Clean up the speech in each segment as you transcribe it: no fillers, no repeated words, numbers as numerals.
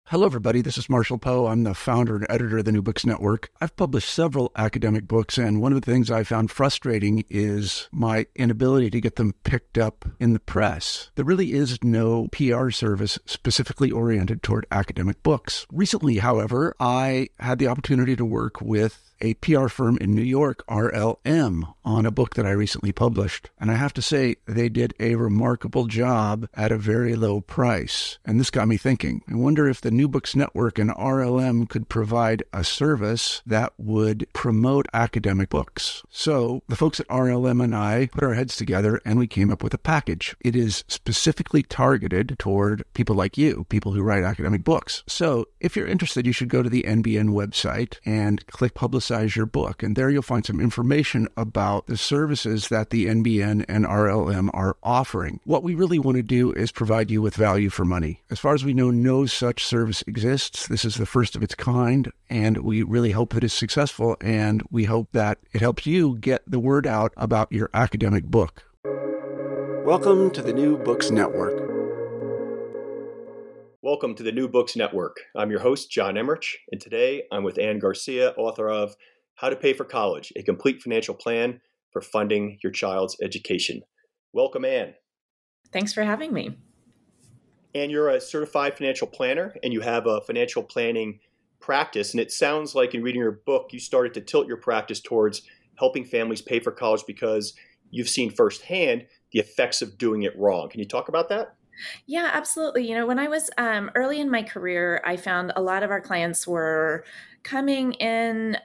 Hello, everybody. This is Marshall Poe. I'm the founder and editor of the New Books Network. I've published several academic books, and one of the things I found frustrating is my inability to get them picked up in the press. There really is no PR service specifically oriented toward academic books. Recently, however, I had the opportunity to work with a PR firm in New York, RLM, on a book that I recently published. And I have to say, they did a remarkable job at a very low price. And this got me thinking. I wonder if the New Books Network and RLM could provide a service that would promote academic books. So the folks at RLM and I put our heads together and we came up with a package. It is specifically targeted toward people like you, people who write academic books. So if you're interested, you should go to the NBN website and click Publicize Your Book. And there you'll find some information about the services that the NBN and RLM are offering. What we really want to do is provide you with value for money. As far as we know, no such service exists. This is the first of its kind, and we really hope that it's successful, and we hope that it helps you get the word out about your academic book. Welcome to the New Books Network. Welcome to the New Books Network. I'm your host, John Emmerich, and today I'm with Ann Garcia, author of How to Pay for College, a complete financial plan for funding your child's education. Welcome, Ann. Thanks for having me. Ann, you're a certified financial planner, and you have a financial planning practice, and it sounds like in reading your book, you started to tilt your practice towards helping families pay for college because you've seen firsthand the effects of doing it wrong. Can you talk about that? Yeah, absolutely. When I was early in my career, I found a lot of our clients were coming in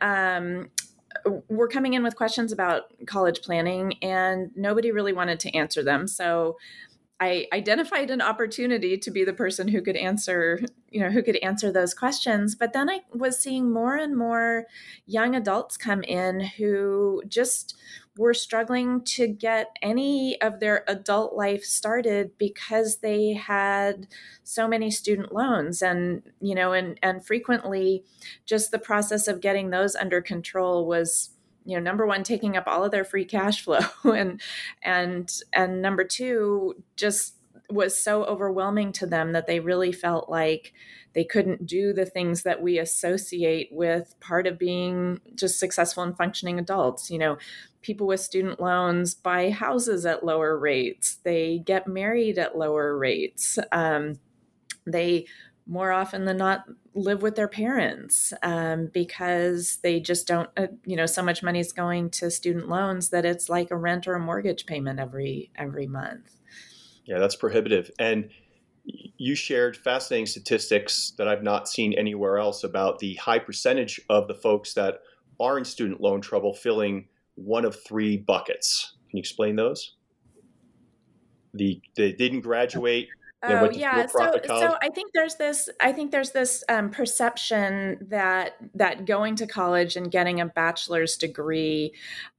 with questions about college planning, and nobody really wanted to answer them. So I identified an opportunity to be the person who could answer those questions. But then I was seeing more and more young adults come in who just were struggling to get any of their adult life started because they had so many student loans, and frequently just the process of getting those under control was, number one, taking up all of their free cash flow, and number two, just was so overwhelming to them that they really felt like they couldn't do the things that we associate with part of being just successful and functioning adults. People with student loans buy houses at lower rates. They get married at lower rates. They more often than not live with their parents because they just don't, so much money is going to student loans that it's like a rent or a mortgage payment every month. Yeah, that's prohibitive. And you shared fascinating statistics that I've not seen anywhere else about the high percentage of the folks that are in student loan trouble filling one of three buckets. Can you explain those? They didn't graduate. Oh yeah, so I think there's this perception that going to college and getting a bachelor's degree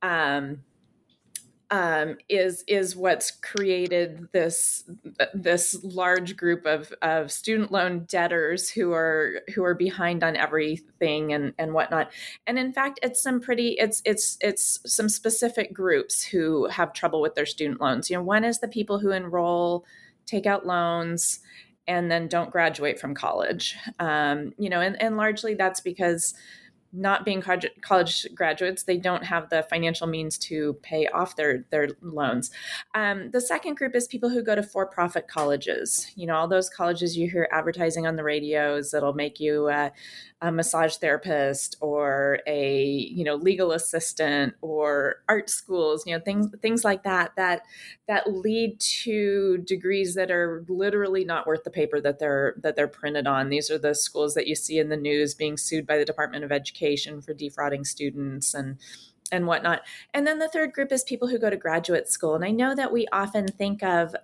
is what's created this large group of student loan debtors who are behind on everything and whatnot. And in fact, it's some specific groups who have trouble with their student loans. One is the people who enroll, take out loans, and then don't graduate from college. And largely that's because, not being college graduates, they don't have the financial means to pay off their loans. The second group is people who go to for-profit colleges. All those colleges you hear advertising on the radios that'll make you a massage therapist or a legal assistant, or art schools. Things like that lead to degrees that are literally not worth the paper that they're printed on. These are the schools that you see in the news being sued by the Department of Education for defrauding students and whatnot. And then the third group is people who go to graduate school. And I know that we often think of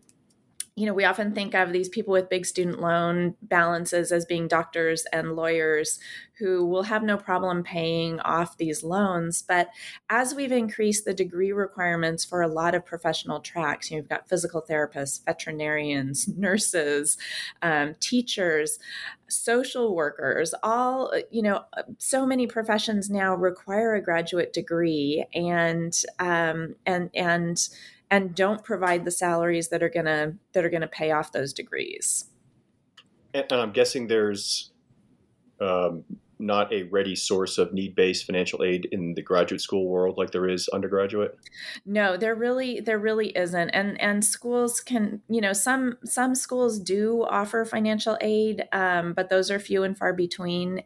these people with big student loan balances as being doctors and lawyers who will have no problem paying off these loans. But as we've increased the degree requirements for a lot of professional tracks, you've got physical therapists, veterinarians, nurses, teachers, social workers, all, so many professions now require a graduate degree and don't provide the salaries that are gonna pay off those degrees. And I'm guessing there's um, not a ready source of need-based financial aid in the graduate school world like there is undergraduate. No, there really isn't. And schools can, some schools do offer financial aid, but those are few and far between.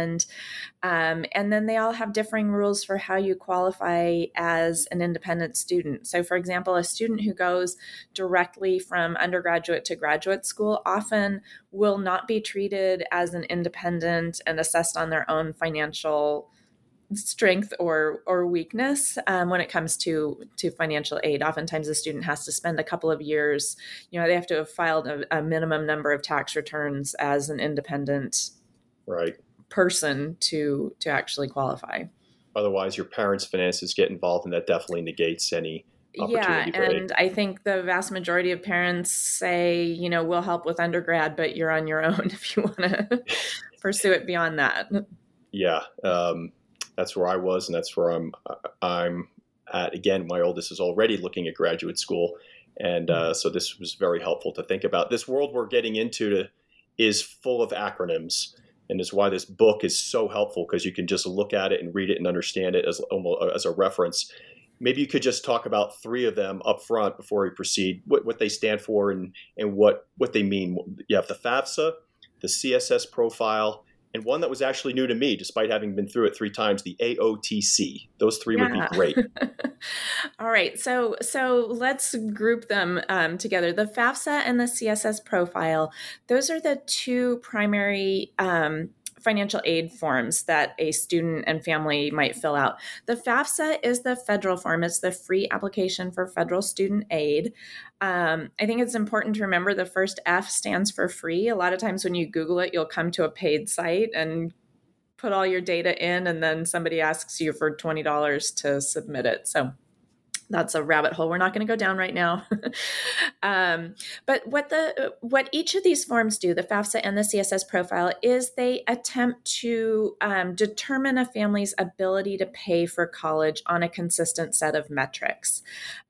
And then they all have differing rules for how you qualify as an independent student. So, for example, a student who goes directly from undergraduate to graduate school often will not be treated as an independent and assessed on their own financial strength or weakness when it comes to financial aid. Oftentimes, the student has to spend a couple of years. They have to have filed a minimum number of tax returns as an independent Right. person to actually qualify. Otherwise, your parents' finances get involved, and that definitely negates any opportunity for aid. And I think the vast majority of parents say, we'll help with undergrad, but you're on your own if you want to pursue it beyond that. Yeah. That's where I was, and that's where I'm at. Again, my oldest is already looking at graduate school, and so this was very helpful to think about. This world we're getting into is full of acronyms, and is why this book is so helpful, because you can just look at it and read it and understand it as a reference. Maybe you could just talk about three of them up front before we proceed, what they stand for and what they mean. You have the FAFSA, the CSS profile, and one that was actually new to me, despite having been through it 3 times, the AOTC. Those three would be great. All right. So let's group them together. The FAFSA and the CSS profile, those are the two primary financial aid forms that a student and family might fill out. The FAFSA is the federal form. It's the free application for federal student aid. I think it's important to remember the first F stands for free. A lot of times when you Google it, you'll come to a paid site and put all your data in, and then somebody asks you for $20 to submit it. So that's a rabbit hole we're not going to go down right now. But what each of these forms do, the FAFSA and the CSS profile, is they attempt to determine a family's ability to pay for college on a consistent set of metrics.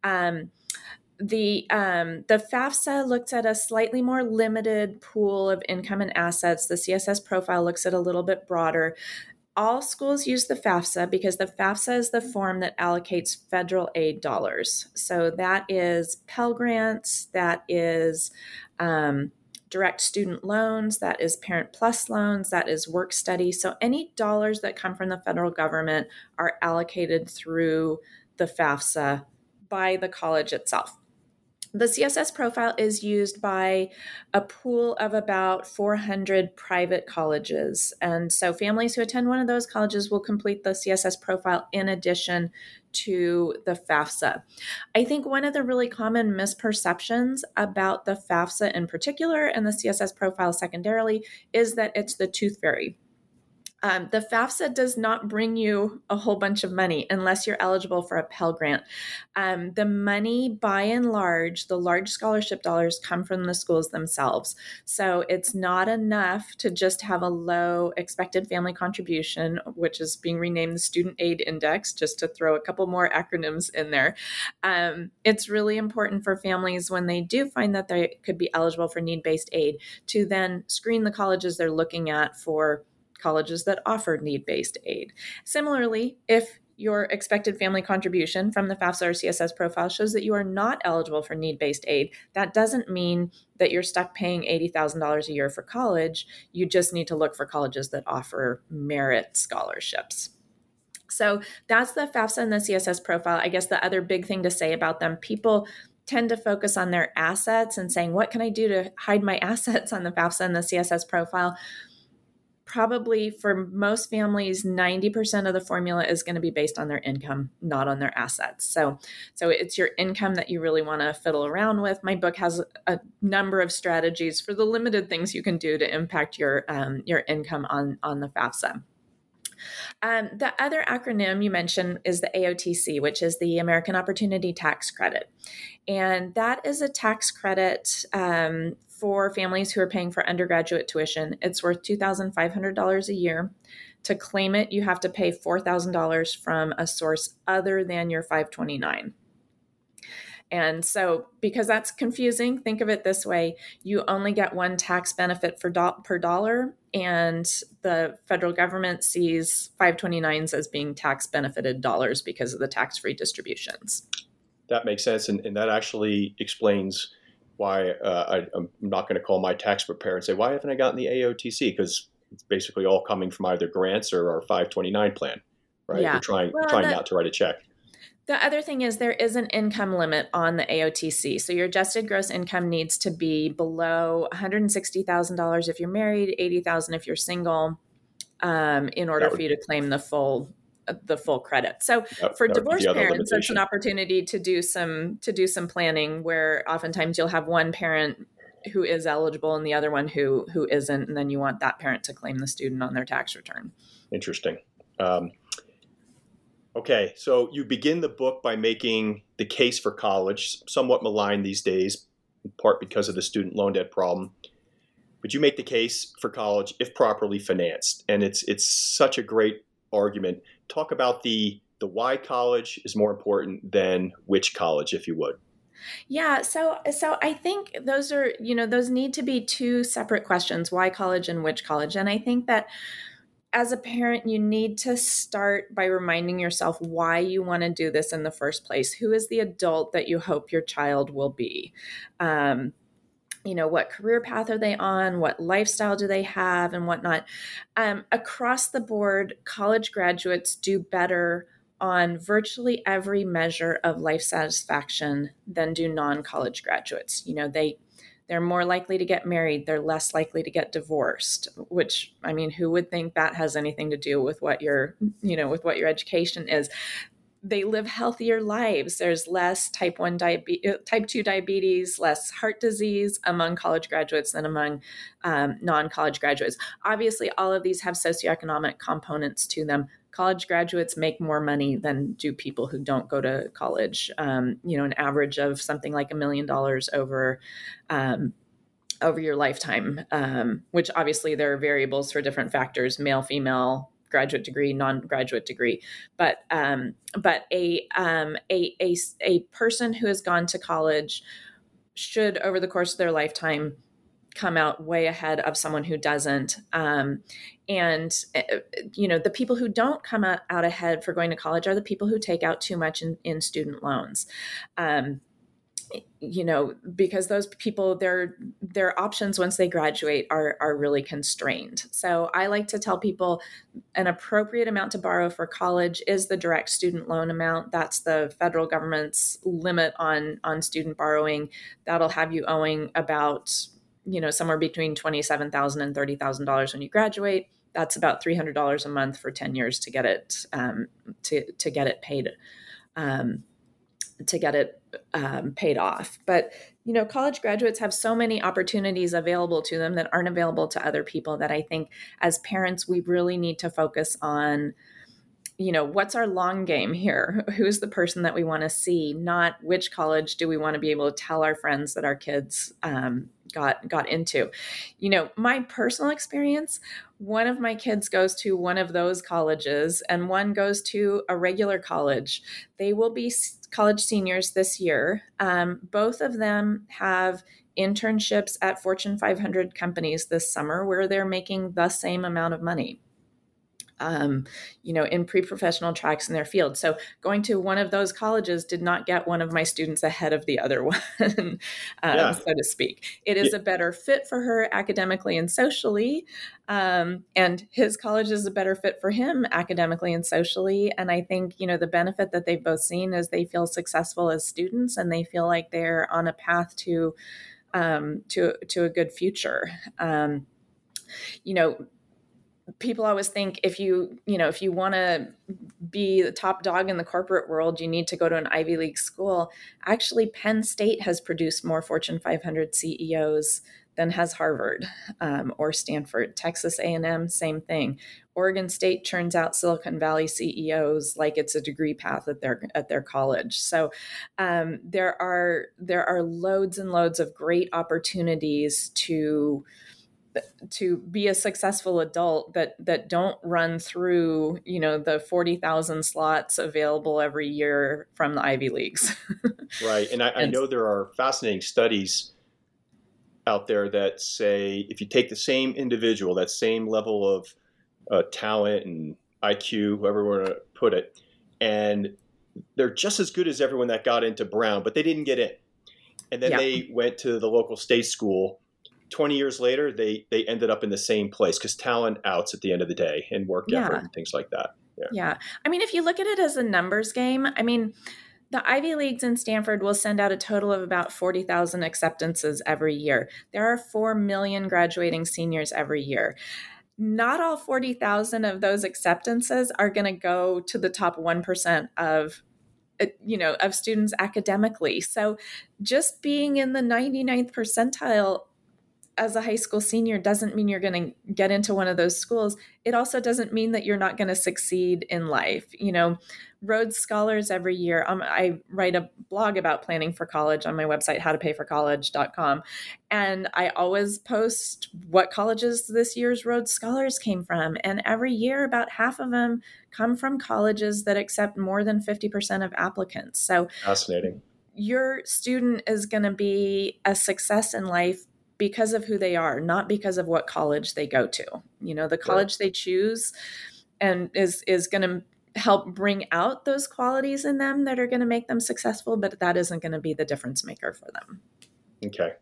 The FAFSA looks at a slightly more limited pool of income and assets. The CSS profile looks at a little bit broader. All schools use the FAFSA because the FAFSA is the form that allocates federal aid dollars. So that is Pell Grants, that is direct student loans, that is Parent Plus loans, that is work study. So any dollars that come from the federal government are allocated through the FAFSA by the college itself. The CSS profile is used by a pool of about 400 private colleges. And so families who attend one of those colleges will complete the CSS profile in addition to the FAFSA. I think one of the really common misperceptions about the FAFSA in particular and the CSS profile secondarily is that it's the tooth fairy. The FAFSA does not bring you a whole bunch of money unless you're eligible for a Pell Grant. The money, by and large, the large scholarship dollars come from the schools themselves. So it's not enough to just have a low expected family contribution, which is being renamed the Student Aid Index, just to throw a couple more acronyms in there. It's really important for families when they do find that they could be eligible for need-based aid to then screen the colleges they're looking at for colleges that offer need-based aid. Similarly, if your expected family contribution from the FAFSA or CSS profile shows that you are not eligible for need-based aid, that doesn't mean that you're stuck paying $80,000 a year for college. You just need to look for colleges that offer merit scholarships. So that's the FAFSA and the CSS profile. I guess the other big thing to say about them, people tend to focus on their assets and saying, what can I do to hide my assets on the FAFSA and the CSS profile? Probably for most families, 90% of the formula is going to be based on their income, not on their assets. So it's your income that you really want to fiddle around with. My book has a number of strategies for the limited things you can do to impact your income on the FAFSA. The other acronym you mentioned is the AOTC, which is the American Opportunity Tax Credit. And that is a tax credit for families who are paying for undergraduate tuition. It's worth $2,500 a year. To claim it, you have to pay $4,000 from a source other than your 529. And so, because that's confusing, think of it this way: you only get one tax benefit per dollar, and the federal government sees 529s as being tax benefited dollars because of the tax-free distributions. That makes sense, and that actually explains why I'm not going to call my tax preparer and say, why haven't I gotten the AOTC? Because it's basically all coming from either grants or our 529 plan, right? Yeah. We're trying not to write a check. The other thing is there is an income limit on the AOTC. So your adjusted gross income needs to be below $160,000 if you're married, $80,000 if you're single, in order for you to claim the full credit. So for divorced parents, it's an opportunity to do some planning, where oftentimes you'll have one parent who is eligible and the other one who isn't, and then you want that parent to claim the student on their tax return. Interesting. Okay, so you begin the book by making the case for college, somewhat maligned these days, in part because of the student loan debt problem. But you make the case for college if properly financed, and it's such a great argument. Talk about the why college is more important than which college, if you would. Yeah, so I think those are, those need to be two separate questions: why college and which college. And I think that as a parent, you need to start by reminding yourself why you want to do this in the first place. Who is the adult that you hope your child will be? What career path are they on? What lifestyle do they have, and whatnot? Across the board, college graduates do better on virtually every measure of life satisfaction than do non-college graduates. They're more likely to get married. They're less likely to get divorced, which, I mean, who would think that has anything to do with what your education is? They live healthier lives. There's less type 2 diabetes, less heart disease among college graduates than among non-college graduates. Obviously, all of these have socioeconomic components to them. College graduates make more money than do people who don't go to college. An average of something like $1 million over your lifetime, which obviously there are variables for different factors: male, female, graduate degree, non-graduate degree. But a person who has gone to college should, over the course of their lifetime, come out way ahead of someone who doesn't. The people who don't come out ahead for going to college are the people who take out too much in student loans. Because those people, their options once they graduate are really constrained. So I like to tell people an appropriate amount to borrow for college is the direct student loan amount. That's the federal government's limit on student borrowing. That'll have you owing about, somewhere between $27,000 and $30,000 when you graduate. That's about $300 a month for 10 years to get it to get it paid. To get it paid off. But, college graduates have so many opportunities available to them that aren't available to other people, that I think as parents, we really need to focus on, what's our long game here? Who's the person that we want to see? Not which college do we want to be able to tell our friends that our kids got into. My personal experience, one of my kids goes to one of those colleges and one goes to a regular college. They will be college seniors this year. Both of them have internships at Fortune 500 companies this summer where they're making the same amount of money. In pre-professional tracks in their field. So going to one of those colleges did not get one of my students ahead of the other one, so to speak. It is a better fit for her academically and socially, and his college is a better fit for him academically and socially. And I think, the benefit that they've both seen is they feel successful as students and they feel like they're on a path to a good future. People always think if you want to be the top dog in the corporate world, you need to go to an Ivy League school. Actually, Penn State has produced more Fortune 500 CEOs than has Harvard or Stanford. Texas A&M, same thing. Oregon State churns out Silicon Valley CEOs like it's a degree path at their college. So there are loads and loads of great opportunities to to be a successful adult that don't run through, the 40,000 slots available every year from the Ivy Leagues. Right. And I know there are fascinating studies out there that say if you take the same individual, that same level of talent and IQ, whoever we want to put it, and they're just as good as everyone that got into Brown, but they didn't get in. And then they went to the local state school. 20 years later, they ended up in the same place because talent outs at the end of the day and work effort and things like that. Yeah. I mean, if you look at it as a numbers game, I mean, the Ivy Leagues in Stanford will send out a total of about 40,000 acceptances every year. There are 4 million graduating seniors every year. Not all 40,000 of those acceptances are going to go to the top 1% of students academically. So just being in the 99th percentile as a high school senior doesn't mean you're going to get into one of those schools. It also doesn't mean that you're not going to succeed in life. Rhodes Scholars every year. I write a blog about planning for college on my website, howtopayforcollege.com. And I always post what colleges this year's Rhodes Scholars came from. And every year, about half of them come from colleges that accept more than 50% of applicants. So fascinating. Your student is going to be a success in life because of who they are, not because of what college they go to. The college they choose and is going to help bring out those qualities in them that are going to make them successful, but that isn't going to be the difference maker for them. Okay.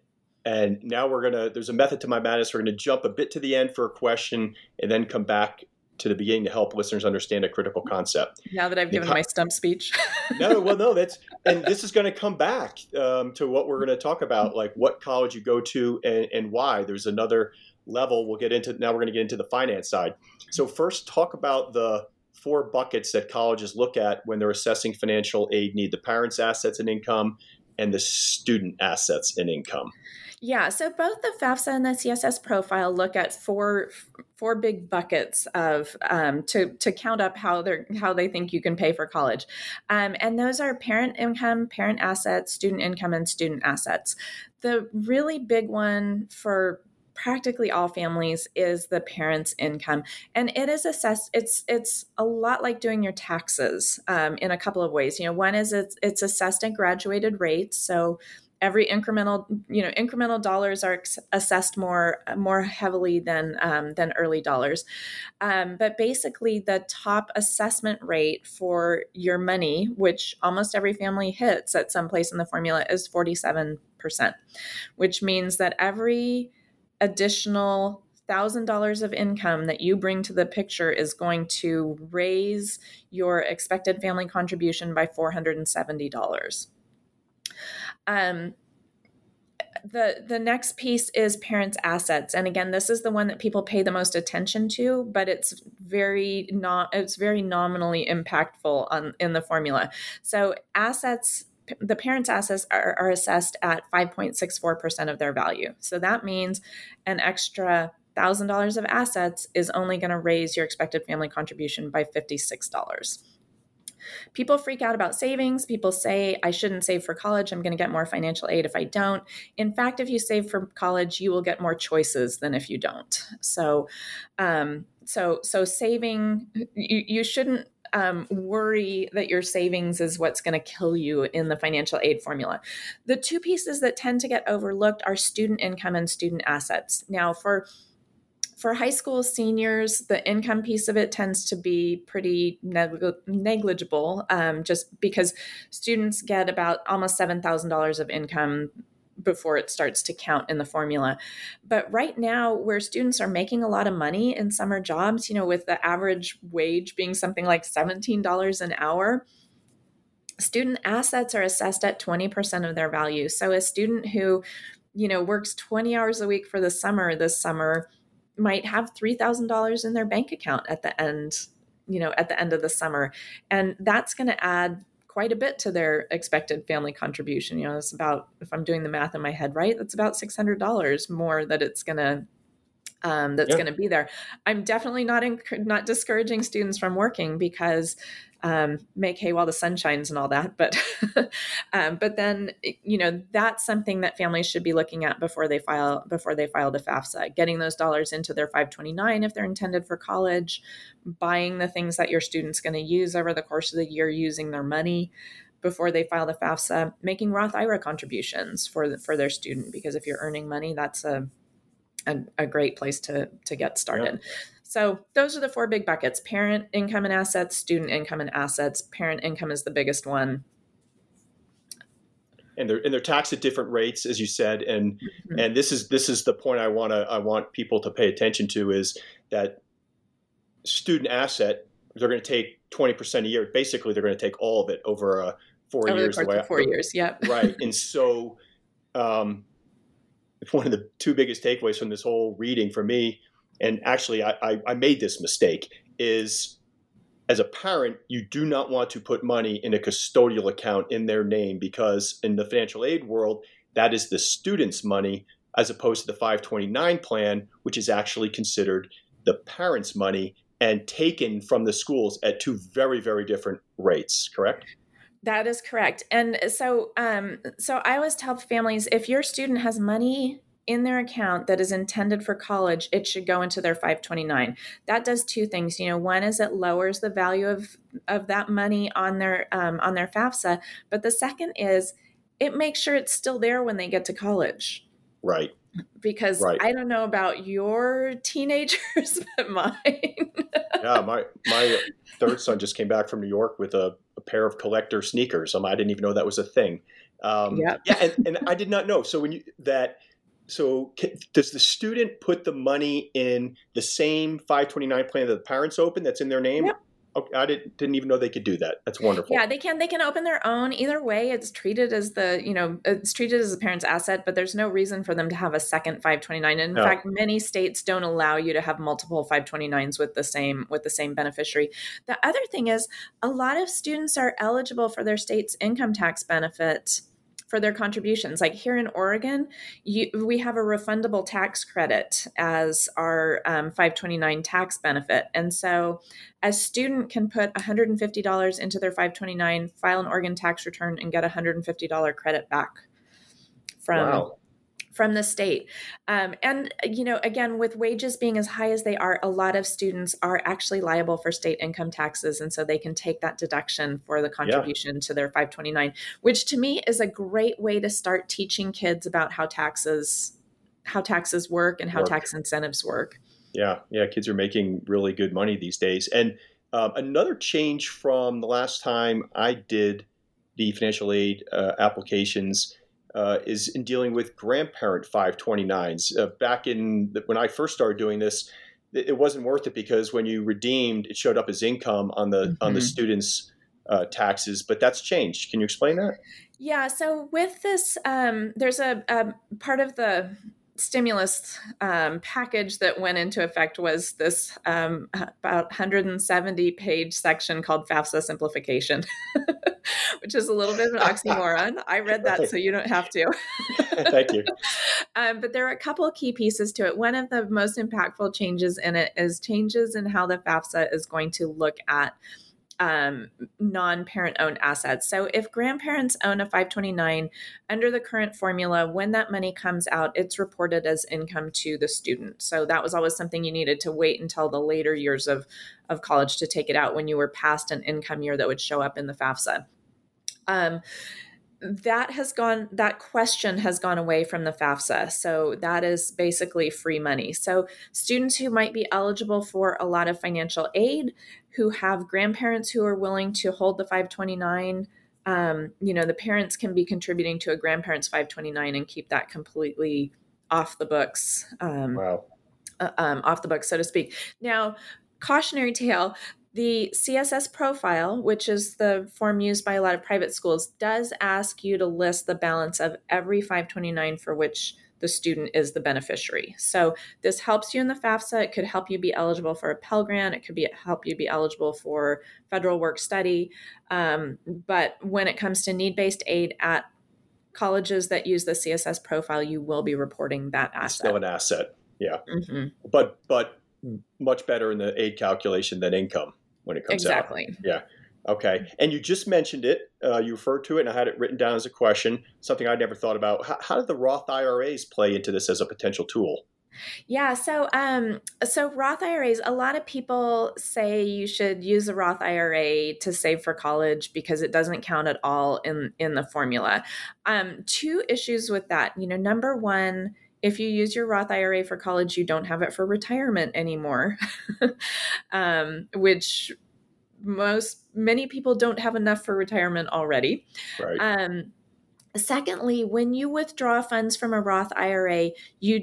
And now there's a method to my madness. We're going to jump a bit to the end for a question and then come back to the beginning to help listeners understand a critical concept. Now that I've given my stump speech. No, and this is going to come back to what we're going to talk about, like what college you go to and why. There's another level we'll get into. Now we're going to get into the finance side. So first, talk about the 4 buckets that colleges look at when they're assessing financial aid need: the parents' assets and income and the student assets and income. Yeah, so both the FAFSA and the CSS profile look at four big buckets of to count up how they think you can pay for college, and those are parent income, parent assets, student income, and student assets. The really big one for practically all families is the parent's income, and it is assessed. It's a lot like doing your taxes in a couple of ways. One is it's assessed at graduated rates, so every incremental dollars are assessed more heavily than early dollars. But basically, the top assessment rate for your money, which almost every family hits at some place in the formula, is 47%, which means that every additional $1,000 of income that you bring to the picture is going to raise your expected family contribution by $470. The next piece is parents' assets. And again, this is the one that people pay the most attention to, but it's very nominally impactful in the formula. So the parents' assets are assessed at 5.64% of their value. So that means an extra $1,000 of assets is only going to raise your expected family contribution by $56. People freak out about savings. People say, I shouldn't save for college. I'm going to get more financial aid if I don't. In fact, if you save for college, you will get more choices than if you don't. So saving, you shouldn't worry that your savings is what's going to kill you in the financial aid formula. The 2 pieces that tend to get overlooked are student income and student assets. Now, for high school seniors, the income piece of it tends to be pretty negligible, just because students get about almost $7,000 of income before it starts to count in the formula. But right now, where students are making a lot of money in summer jobs, with the average wage being something like $17 an hour, student assets are assessed at 20% of their value. So a student who, works 20 hours a week for the summer this summer might have $3,000 in their bank account at the end of the summer. And that's going to add quite a bit to their expected family contribution. It's about, if I'm doing the math in my head right, that's about $600 more that it's going to that's going to be there. I'm definitely not discouraging students from working, because make hay while the sun shines and all that. But but then, that's something that families should be looking at before they file the FAFSA, getting those dollars into their 529 if they're intended for college, buying the things that your student's going to use over the course of the year, using their money before they file the FAFSA, making Roth IRA contributions for their student, because if you're earning money, that's a great place to get started. Yeah. So those are the 4 big buckets: parent income and assets, student income and assets. Parent income is the biggest one. And they're taxed at different rates, as you said. And and this is the point I want people to pay attention to, is that student asset, they're going to take 20% a year. Basically, they're going to take all of it over 4 years. Over the course of 4 years, yeah. Right. And so one of the 2 biggest takeaways from this whole reading for me, and actually I made this mistake, is as a parent, you do not want to put money in a custodial account in their name, because in the financial aid world, that is the student's money, as opposed to the 529 plan, which is actually considered the parent's money and taken from the schools at 2 very, very different rates, correct? That is correct. And so I always tell families, if your student has money in their account that is intended for college, it should go into their 529. That does 2 things. One is it lowers the value of that money on their FAFSA, but the second is it makes sure it's still there when they get to college. Right. Because I don't know about your teenagers, but mine. Yeah, my 3rd son just came back from New York with a pair of collector sneakers. I didn't even know that was a thing. Yeah, and I did not know. So does the student put the money in the same 529 plan that the parents open that's in their name? Yep. Okay, I didn't even know they could do that. That's wonderful. Yeah, they can open their own. Either way, it's treated as the parent's asset, but there's no reason for them to have a second 529. And in fact, many states don't allow you to have multiple 529s with the same beneficiary. The other thing is, a lot of students are eligible for their state's income tax benefit for their contributions. Like here in Oregon, we have a refundable tax credit as our 529 tax benefit. And so a student can put $150 into their 529, file an Oregon tax return, and get a $150 credit back from the state. And, again, with wages being as high as they are, a lot of students are actually liable for state income taxes. And so they can take that deduction for the contribution to their 529, which to me is a great way to start teaching kids about how taxes work and how tax incentives work. Yeah. Kids are making really good money these days. And another change from the last time I did the financial aid applications is in dealing with grandparent 529s. Back when I first started doing this, it wasn't worth it, because when you redeemed, it showed up as income on the student's taxes. But that's changed. Can you explain that? Yeah. So with this, there's a part of the stimulus package that went into effect was this about 170-page section called FAFSA simplification, which is a little bit of an oxymoron. I read that, so you don't have to. Thank you. But there are a couple of key pieces to it. One of the most impactful changes in it is changes in how the FAFSA is going to look at non-parent owned assets. So if grandparents own a 529, under the current formula, when that money comes out, it's reported as income to the student. So that was always something you needed to wait until the later years of college to take it out, when you were past an income year that would show up in the FAFSA. That question has gone away from the FAFSA. So that is basically free money. So students who might be eligible for a lot of financial aid, who have grandparents who are willing to hold the 529, the parents can be contributing to a grandparent's 529 and keep that completely off the books. Off the books, so to speak. Now, cautionary tale. The CSS profile, which is the form used by a lot of private schools, does ask you to list the balance of every 529 for which the student is the beneficiary. So this helps you in the FAFSA. It could help you be eligible for a Pell Grant. It could help you be eligible for federal work study. But when it comes to need-based aid at colleges that use the CSS profile, you will be reporting that asset. It's still an asset. Yeah. Mm-hmm. But much better in the aid calculation than income when it comes out. Exactly. Yeah. Okay. And you just mentioned it. You referred to it, and I had it written down as a question, something I never thought about. How did the Roth IRAs play into this as a potential tool? Yeah, so Roth IRAs, a lot of people say you should use a Roth IRA to save for college because it doesn't count at all in the formula. Two issues with that. Number one, if you use your Roth IRA for college, you don't have it for retirement anymore, which many people don't have enough for retirement already. Right. Secondly, when you withdraw funds from a Roth IRA, you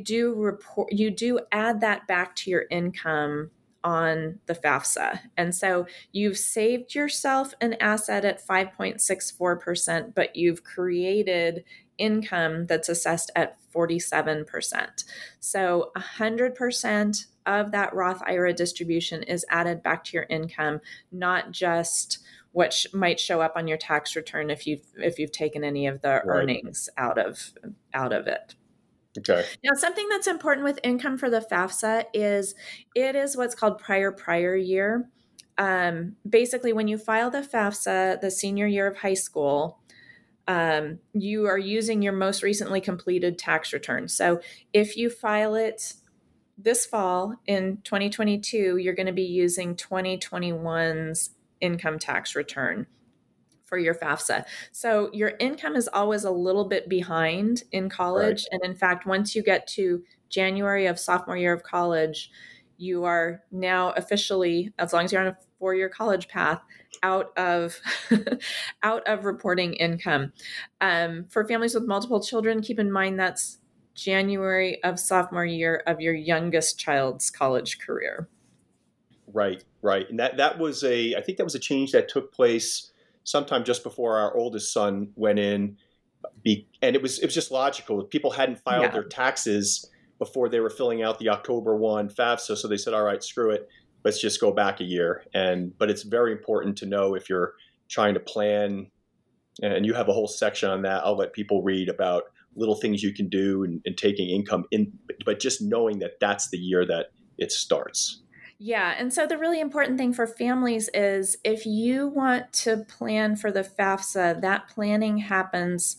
do add that back to your income on the FAFSA. And so you've saved yourself an asset at 5.64%, but you've created income that's assessed at 47%. So 100% of that Roth IRA distribution is added back to your income, not just what might show up on your tax return if you've taken any of the earnings out of it. Okay. Now, something that's important with income for the FAFSA is it is what's called prior year. Basically, when you file the FAFSA, the senior year of high school, you are using your most recently completed tax return. So if you file it this fall in 2022, you're going to be using 2021's income tax return for your FAFSA. So your income is always a little bit behind in college. Right. And in fact, once you get to January of sophomore year of college, you are now officially, as long as you're on a 4-year college path, out of reporting income. For families with multiple children, keep in mind that's January of sophomore year of your youngest child's college career. Right. And that was I think that was a change that took place sometime just before our oldest son went in. And it was just logical. People hadn't filed their taxes before they were filling out the October 1 FAFSA. So they said, all right, screw it. Let's just go back a year. But it's very important to know if you're trying to plan, and you have a whole section on that. I'll let people read about little things you can do and taking income in, but just knowing that that's the year that it starts. Yeah. And so the really important thing for families is if you want to plan for the FAFSA, that planning happens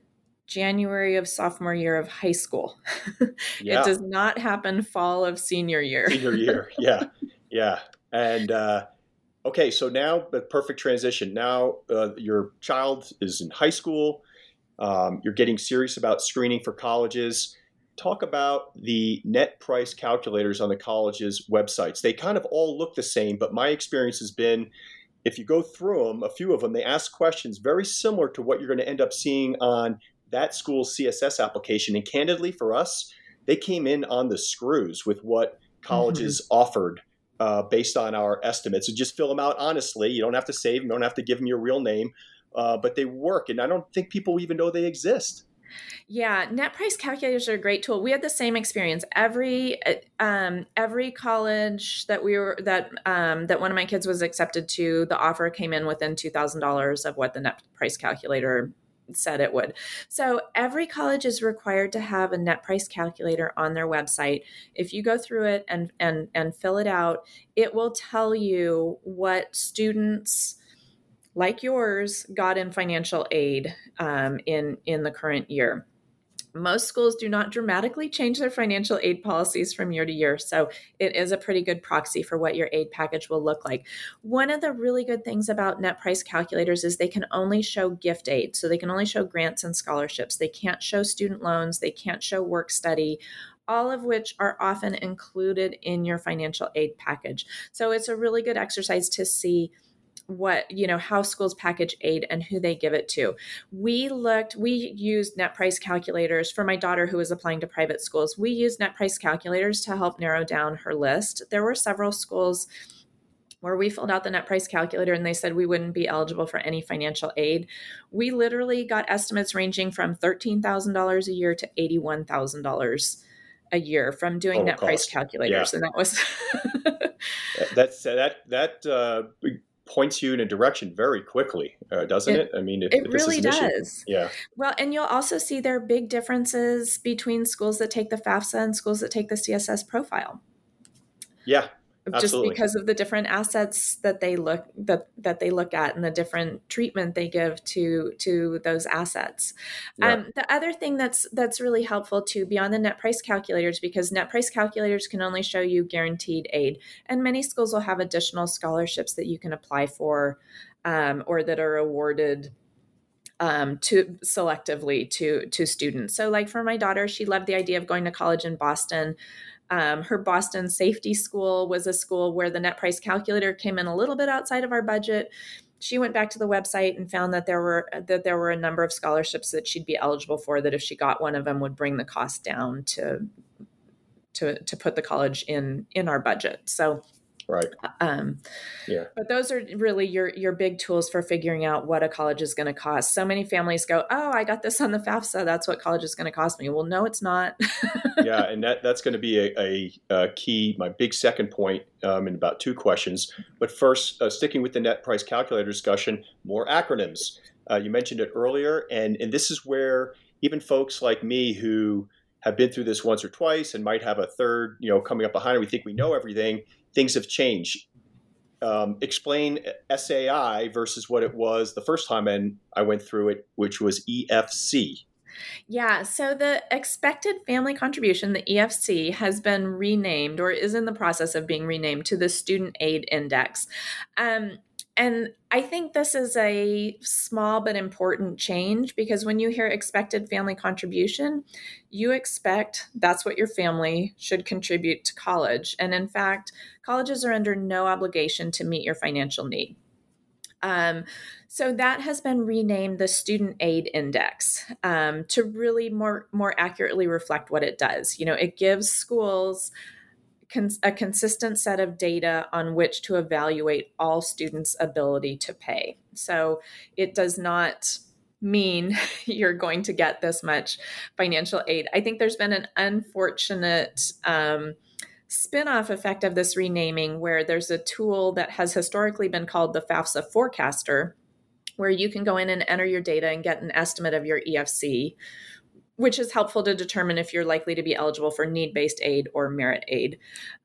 January of sophomore year of high school. Yeah. It does not happen fall of senior year. Senior year. Yeah. Yeah. And, okay. So now the perfect transition. Now your child is in high school. You're getting serious about screening for colleges. Talk about the net price calculators on the college's websites. They kind of all look the same, but my experience has been, if you go through them, a few of them, they ask questions very similar to what you're going to end up seeing on that school's CSS application. And candidly, for us, they came in on the screws with what colleges offered based on our estimates. So just fill them out honestly. You don't have to save them. You don't have to give them your real name, but they work. And I don't think people even know they exist. Yeah, net price calculators are a great tool. We had the same experience. Every college that that one of my kids was accepted to, the offer came in within $2,000 of what the net price calculator said it would. So every college is required to have a net price calculator on their website. If you go through it and fill it out, it will tell you what students like yours got in financial aid in the current year. Most schools do not dramatically change their financial aid policies from year to year, so it is a pretty good proxy for what your aid package will look like. One of the really good things about net price calculators is they can only show gift aid, so they can only show grants and scholarships. They can't show student loans, they can't show work study, all of which are often included in your financial aid package. So it's a really good exercise to see how schools package aid and who they give it to. We used net price calculators for my daughter who was applying to private schools. We used net price calculators to help narrow down her list. There were several schools where we filled out the net price calculator and they said we wouldn't be eligible for any financial aid. We literally got estimates ranging from $13,000 a year to $81,000 a year from doing net price calculators. Yeah. And that was points you in a direction very quickly, doesn't it? I mean, it if this really is an issue. does. Yeah. Well, and you'll also see there are big differences between schools that take the FAFSA and schools that take the CSS profile. Yeah. Just Absolutely. because of the different assets that they look at and the different treatment they give to those assets. Yeah. The other thing that's really helpful too, beyond the net price calculators, because net price calculators can only show you guaranteed aid, and many schools will have additional scholarships that you can apply for, or that are awarded to selectively to students. So, like for my daughter, she loved the idea of going to college in Boston. Her Boston Safety School was a school where the net price calculator came in a little bit outside of our budget. She went back to the website and found that there were a number of scholarships that she'd be eligible for, that if she got one of them would bring the cost down to put the college in our budget. So right. Yeah. But those are really your big tools for figuring out what a college is going to cost. So many families go, "Oh, I got this on the FAFSA. That's what college is going to cost me." Well, no, it's not. Yeah, and that's going to be a key, my big second point in about two questions. But first, sticking with the net price calculator discussion, more acronyms. You mentioned it earlier, and this is where even folks like me who have been through this once or twice and might have a third, coming up behind it, we think we know everything. Things have changed. Explain SAI versus what it was the first time I went through it, which was EFC. Yeah, so the expected family contribution, the EFC, has been renamed, or is in the process of being renamed, to the Student Aid Index. And I think this is a small but important change, because when you hear expected family contribution, you expect that's what your family should contribute to college. And in fact, colleges are under no obligation to meet your financial need. So that has been renamed the Student Aid Index, to really more accurately reflect what it does. It gives schools a consistent set of data on which to evaluate all students' ability to pay. So it does not mean you're going to get this much financial aid. I think there's been an unfortunate spin-off effect of this renaming, where there's a tool that has historically been called the FAFSA Forecaster, where you can go in and enter your data and get an estimate of your EFC, which is helpful to determine if you're likely to be eligible for need-based aid or merit aid.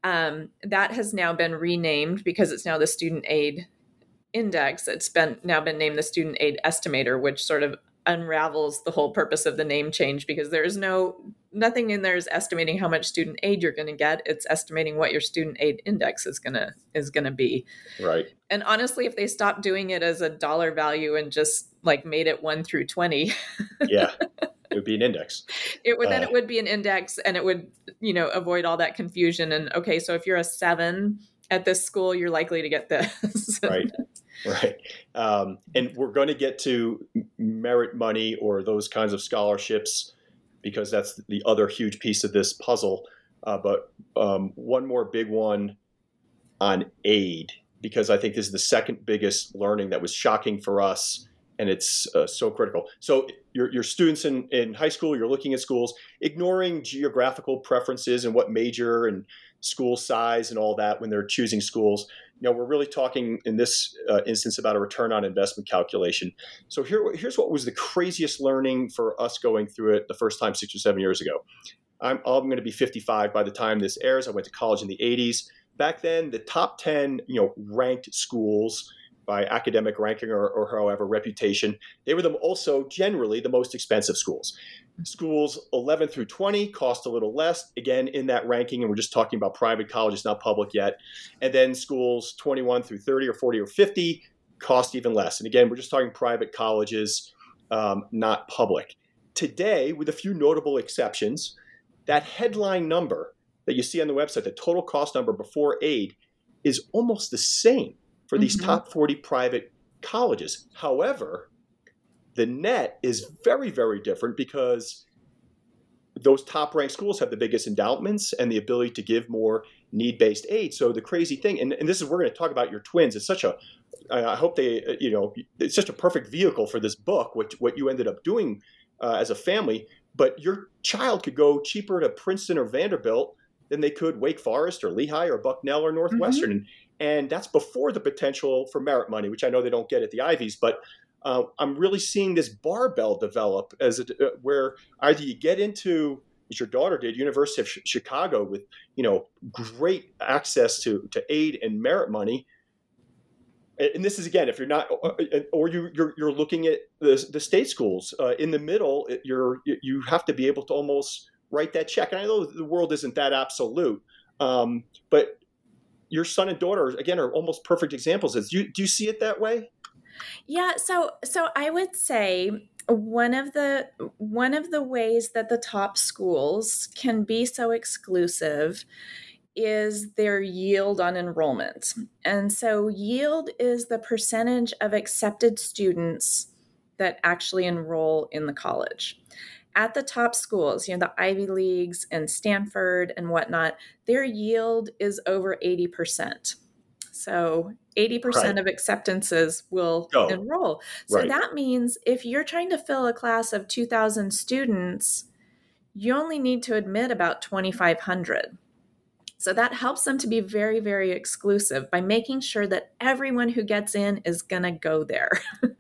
That has now been renamed, because it's now the Student Aid Index. It's now been named the Student Aid Estimator, which sort of unravels the whole purpose of the name change, because there is nothing in there is estimating how much student aid you're going to get. It's estimating what your student aid index is going to be. Right. And honestly, if they stopped doing it as a dollar value and just like made it 1 through 20, yeah, it would be an index. It would be an index, and it would, avoid all that confusion. And okay, so if you're a 7 at this school, you're likely to get this. Right. Right. And we're going to get to merit money or those kinds of scholarships, because that's the other huge piece of this puzzle. But one more big one on aid, because I think this is the second biggest learning that was shocking for us, and it's so critical. So your students in high school, you're looking at schools, ignoring geographical preferences and what major and school size and all that when they're choosing schools. We're really talking in this instance about a return on investment calculation. So here's what was the craziest learning for us going through it the first time 6 or 7 years ago. I'm going to be 55 by the time this airs. I went to college in the 80s. Back then, the top 10 ranked schools by academic ranking or however reputation, they were also generally the most expensive schools. Schools 11 through 20 cost a little less, again, in that ranking, and we're just talking about private colleges, not public yet. And then schools 21 through 30 or 40 or 50 cost even less. And again, we're just talking private colleges, not public. Today, with a few notable exceptions, that headline number that you see on the website, the total cost number before aid, is almost the same for these top 40 private colleges. However, the net is very, very different, because those top-ranked schools have the biggest endowments and the ability to give more need-based aid. So the crazy thing, and this is, we're going to talk about your twins. It's such I hope it's such a perfect vehicle for this book, what you ended up doing as a family. But your child could go cheaper to Princeton or Vanderbilt than they could Wake Forest or Lehigh or Bucknell or Northwestern. Mm-hmm. And that's before the potential for merit money, which I know they don't get at the Ivies. But I'm really seeing this barbell develop where either you get into, as your daughter did, University of Chicago with, great access to aid and merit money. And this is, again, if you're not, or you're looking at the state schools in the middle, you have to be able to almost write that check. And I know the world isn't that absolute, but your son and daughter, again, are almost perfect examples. Do you see it that way? Yeah. So I would say one of the ways that the top schools can be so exclusive is their yield on enrollment. And so yield is the percentage of accepted students that actually enroll in the college. At the top schools, the Ivy Leagues and Stanford and whatnot, their yield is over 80%. So 80% of acceptances will enroll. So that means if you're trying to fill a class of 2,000 students, you only need to admit about 2,500. So that helps them to be very, very exclusive by making sure that everyone who gets in is going to go there.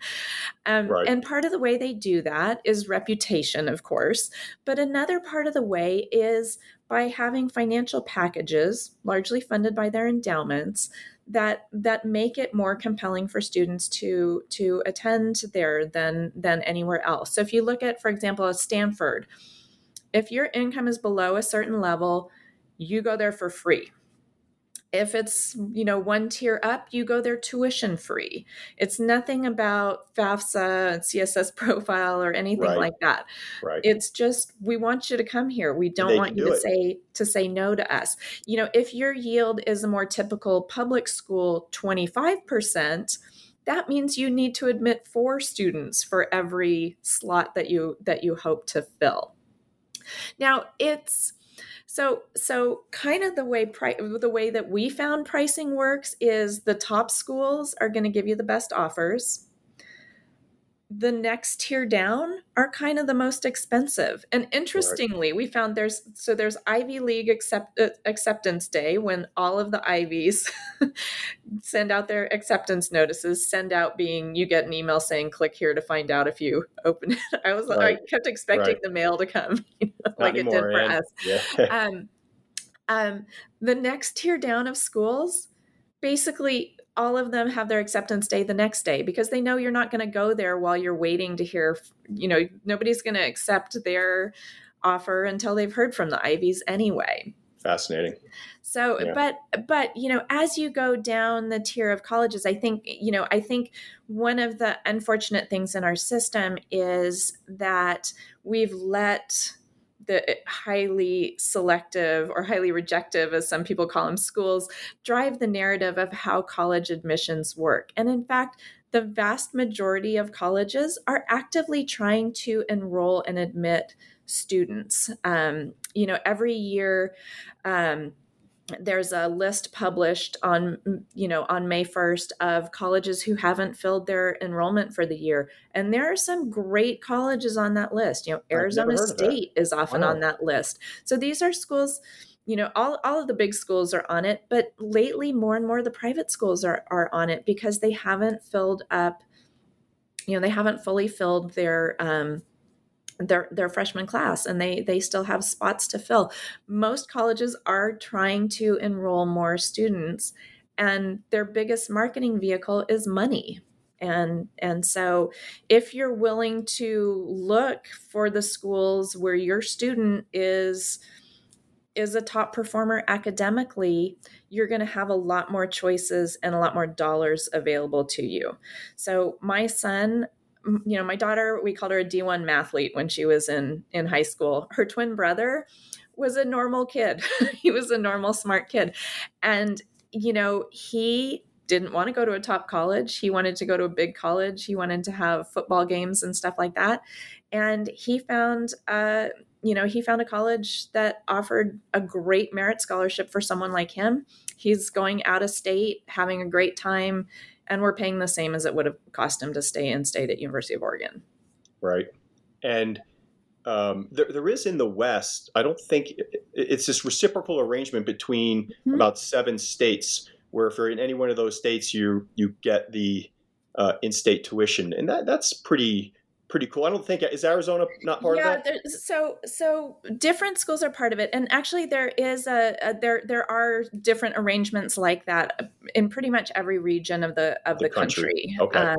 And part of the way they do that is reputation, of course. But another part of the way is by having financial packages, largely funded by their endowments, that make it more compelling for students to attend there than anywhere else. So if you look at, for example, a Stanford, if your income is below a certain level, you go there for free. If it's, one tier up, you go there tuition free. It's nothing about FAFSA and CSS profile or anything like that. Right. It's just, we want you to come here. We don't want you to say no to us. If your yield is a more typical public school 25%, that means you need to admit 4 students for every slot that you hope to fill. Now, it's so kind of the way that we found pricing works is the top schools are going to give you the best offers. The next tier down are kind of the most expensive. And interestingly, we found there's Ivy League acceptance day, when all of the Ivies send out their acceptance notices, being you get an email saying click here to find out if you open it. I kept expecting the mail to come like it did for us. Yeah. The next tier down of schools, basically all of them have their acceptance day the next day because they know you're not going to go there while you're waiting to hear, nobody's going to accept their offer until they've heard from the Ivies anyway. Fascinating. So, yeah. but as you go down the tier of colleges, I think one of the unfortunate things in our system is that we've let the highly selective or highly rejective, as some people call them, schools drive the narrative of how college admissions work. And in fact, the vast majority of colleges are actively trying to enroll and admit students. Every year, there's a list published on May 1st of colleges who haven't filled their enrollment for the year. And there are some great colleges on that list. Arizona State is often on that list. So these are schools, all of the big schools are on it, but lately more and more the private schools are on it because they haven't filled up, they haven't fully filled their freshman class, and they still have spots to fill. Most colleges are trying to enroll more students, and their biggest marketing vehicle is money. And so if you're willing to look for the schools where your student is a top performer academically, you're going to have a lot more choices and a lot more dollars available to you. So my son, my daughter, we called her a D1 mathlete when she was in high school. Her twin brother was a normal kid. He was a normal, smart kid. And, he didn't want to go to a top college. He wanted to go to a big college. He wanted to have football games and stuff like that. And he found, he found a college that offered a great merit scholarship for someone like him. He's going out of state, having a great time, and we're paying the same as it would have cost him to stay in state at University of Oregon. Right. And There is in the West. I don't think it's this reciprocal arrangement between about 7 states, where if you're in any one of those states, you get the in-state tuition, and that's pretty cool. I don't think, is Arizona not part of that? So different schools are part of it, and actually there is there are different arrangements like that in pretty much every region of the country. Okay.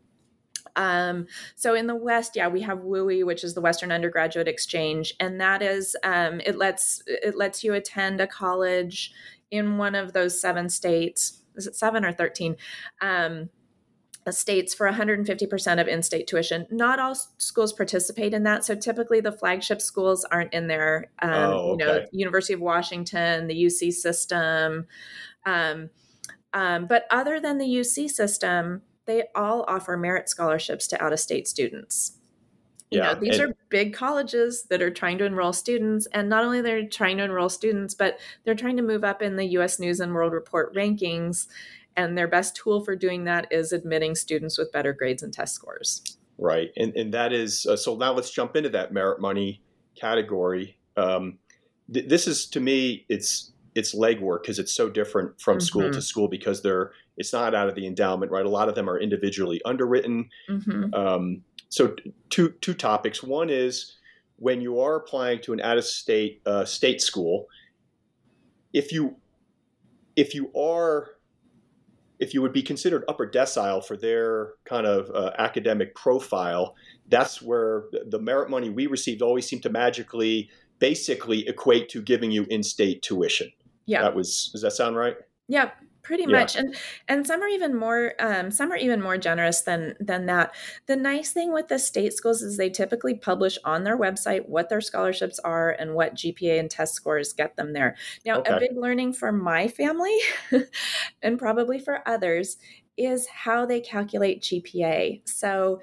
So in the West, we have WUI, which is the Western Undergraduate Exchange, and that is it lets you attend a college in one of those 7 states. Is it 7 or 13? States for 150% of in-state tuition. Not all schools participate in that. So typically the flagship schools aren't in there. University of Washington, the UC system. But other than the UC system, they all offer merit scholarships to out-of-state students. These are big colleges that are trying to enroll students. And not only they're trying to enroll students, but they're trying to move up in the U.S. News and World Report rankings. And their best tool for doing that is admitting students with better grades and test scores. Right. And that is, so now let's jump into that merit money category. This is, to me, it's legwork, because it's so different from school to school, because it's not out of the endowment, right? A lot of them are individually underwritten. So two topics. One is, when you are applying to an out-of-state state school, if you would be considered upper decile for their kind of academic profile, that's where the merit money we received always seemed to magically basically equate to giving you in-state tuition. Yeah. Does that sound right? Yeah, pretty much. And some are even more generous than that. The nice thing with the state schools is they typically publish on their website what their scholarships are and what GPA and test scores get them there. Now, a big learning for my family and probably for others is how they calculate GPA. So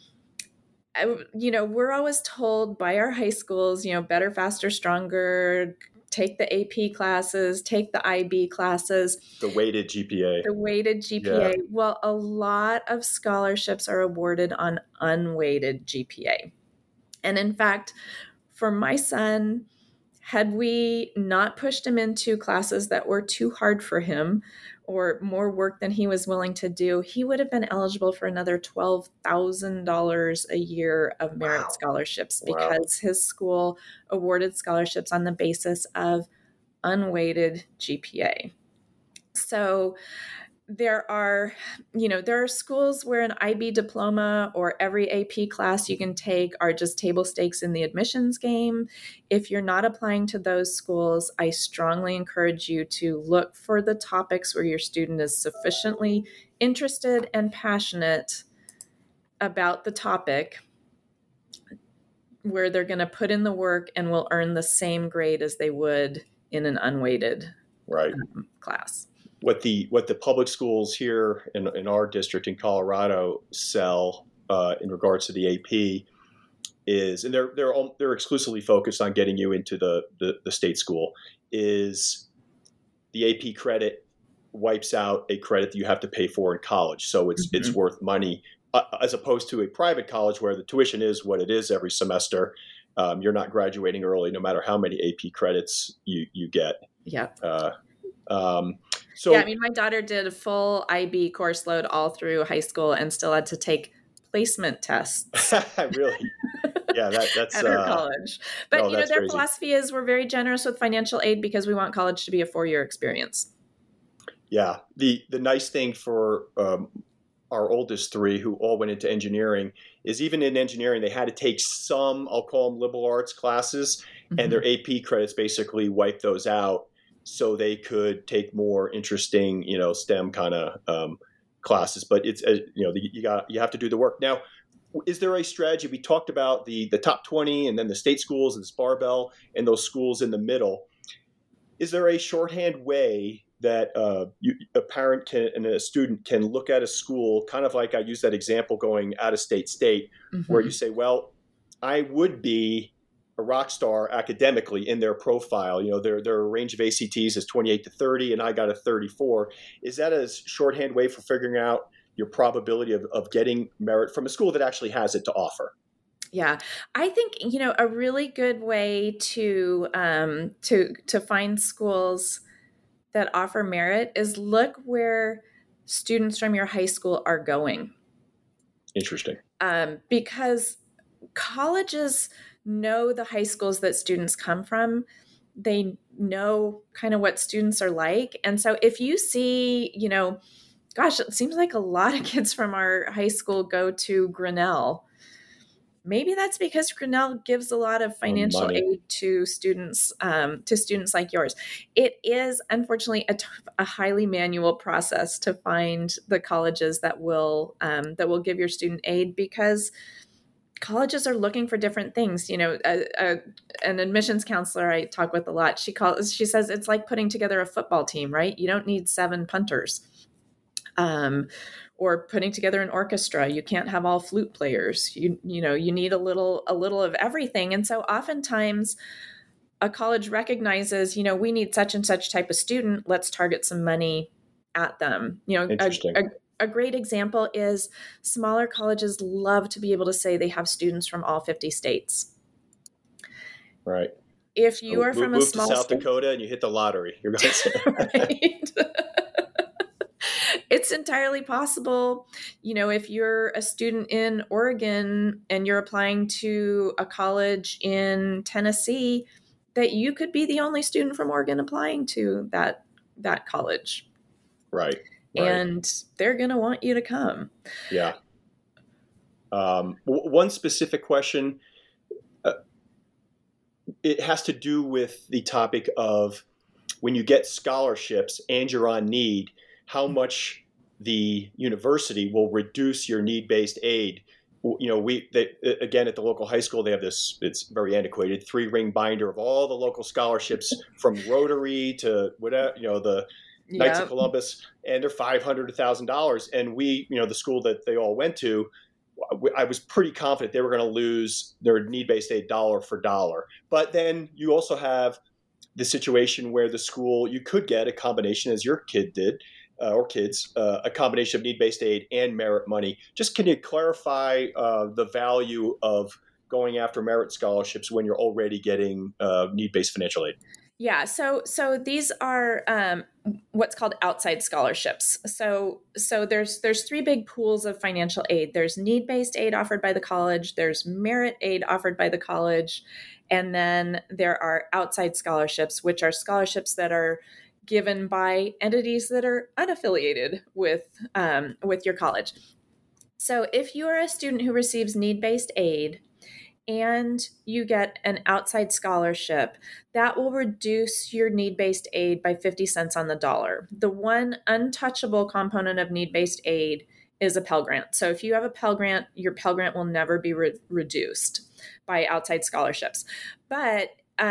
we're always told by our high schools, better, faster, stronger, take the AP classes, take the IB classes. The weighted GPA. Yeah. Well, a lot of scholarships are awarded on unweighted GPA. And in fact, for my son, had we not pushed him into classes that were too hard for him or more work than he was willing to do, he would have been eligible for another $12,000 a year of merit scholarships, because his school awarded scholarships on the basis of unweighted GPA. So there are schools where an IB diploma or every AP class you can take are just table stakes in the admissions game. If you're not applying to those schools, I strongly encourage you to look for the topics where your student is sufficiently interested and passionate about the topic, where they're going to put in the work and will earn the same grade as they would in an unweighted class. What the public schools here in our district in Colorado sell in regards to the AP is, and they're exclusively focused on getting you into the state school, is the AP credit wipes out a credit that you have to pay for in college. So it's worth money, as opposed to a private college where the tuition is what it is every semester. You're not graduating early, no matter how many AP credits you get. Yeah. So my daughter did a full IB course load all through high school and still had to take placement tests. Really? Yeah, that's at her college. But their crazy. philosophy is, we're very generous with financial aid because we want college to be a 4-year experience. Yeah. The nice thing for our oldest 3, who all went into engineering, is even in engineering, they had to take some, I'll call them liberal arts classes, and their AP credits basically wiped those out, so they could take more interesting, STEM kind of classes. But it's you have to do the work. Now, is there a strategy? We talked about the top 20 and then the state schools and this barbell and those schools in the middle. Is there a shorthand way that a parent and a student can look at a school, kind of like I use that example going out of state, where you say, well, I would be a rock star academically in their profile. Their range of ACTs is 28 to 30, and I got a 34. Is that a shorthand way for figuring out your probability of getting merit from a school that actually has it to offer? Yeah, I think, a really good way to find schools that offer merit is look where students from your high school are going. Interesting. Because colleges know the high schools that students come from. They know kind of what students are like. And so if you see, gosh, it seems like a lot of kids from our high school go to Grinnell. Maybe that's because Grinnell gives a lot of financial aid to students like yours. It is unfortunately a highly manual process to find the colleges that will give your student aid, because colleges are looking for different things. An admissions counselor I talk with a lot, she says it's like putting together a football team, right? You don't need 7 punters. Or putting together an orchestra. You can't have all flute players. You need a little of everything. And so oftentimes a college recognizes, we need such and such type of student. Let's target some money at them. Interesting. A great example is smaller colleges love to be able to say they have students from all 50 states. Right. If you are from a small to South Dakota and you hit the lottery, you're going to say, right. It's entirely possible, if you're a student in Oregon and you're applying to a college in Tennessee, that you could be the only student from Oregon applying to that college. Right. And they're going to want you to come. Yeah. One specific question, it has to do with the topic of when you get scholarships and you're on need, how much the university will reduce your need-based aid. Again, at the local high school, they have this, it's very antiquated, 3-ring binder of all the local scholarships from Rotary to whatever, the Knights of Columbus, and they're $500 to $1,000. And we, the school that they all went to, I was pretty confident they were going to lose their need-based aid dollar for dollar. But then you also have the situation where the school, you could get a combination, as your kid did, or kids, a combination of need-based aid and merit money. Just can you clarify the value of going after merit scholarships when you're already getting need-based financial aid? Yeah, so these are what's called outside scholarships. So there's 3 big pools of financial aid. There's need-based aid offered by the college, there's merit aid offered by the college, and then there are outside scholarships, which are scholarships that are given by entities that are unaffiliated with your college. So if you are a student who receives need-based aid and you get an outside scholarship, that will reduce your need-based aid by 50 cents on the dollar. The one untouchable component of need-based aid is a Pell Grant. So if you have a Pell Grant, your Pell Grant will never be reduced by outside scholarships. But